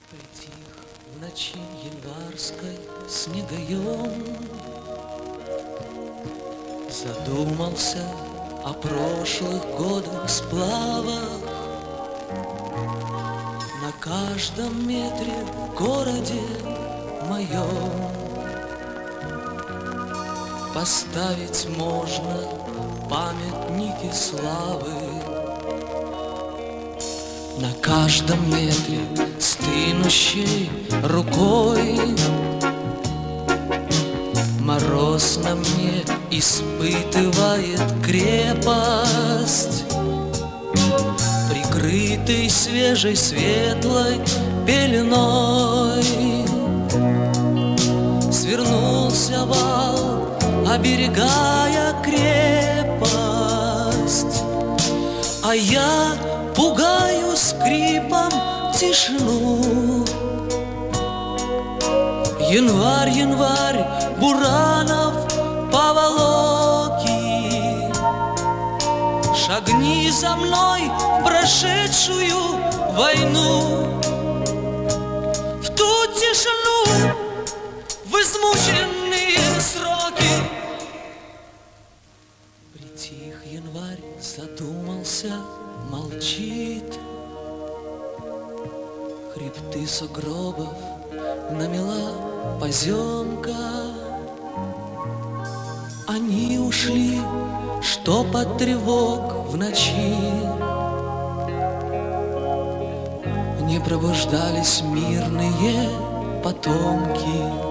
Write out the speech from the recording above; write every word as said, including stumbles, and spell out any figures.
Притих в ночи январской снегаем, задумался о прошлых годах сплавах. На каждом метре в городе моем поставить можно памятники славы. На каждом метре стынущей рукой мороз на мне испытывает крепость, прикрытый свежей светлой пеленой. Свернулся вал, оберегая крепость, а я пугаю скрипом тишину. Январь, январь, Буранов, поволоки, шагни за мной в прошедшую войну. В ту тишину, в измученные сроки. Притих январь, задумался, молчит. Хребты сугробов намела поземка. Они ушли, что под тревог в ночи. Не пробуждались мирные потомки.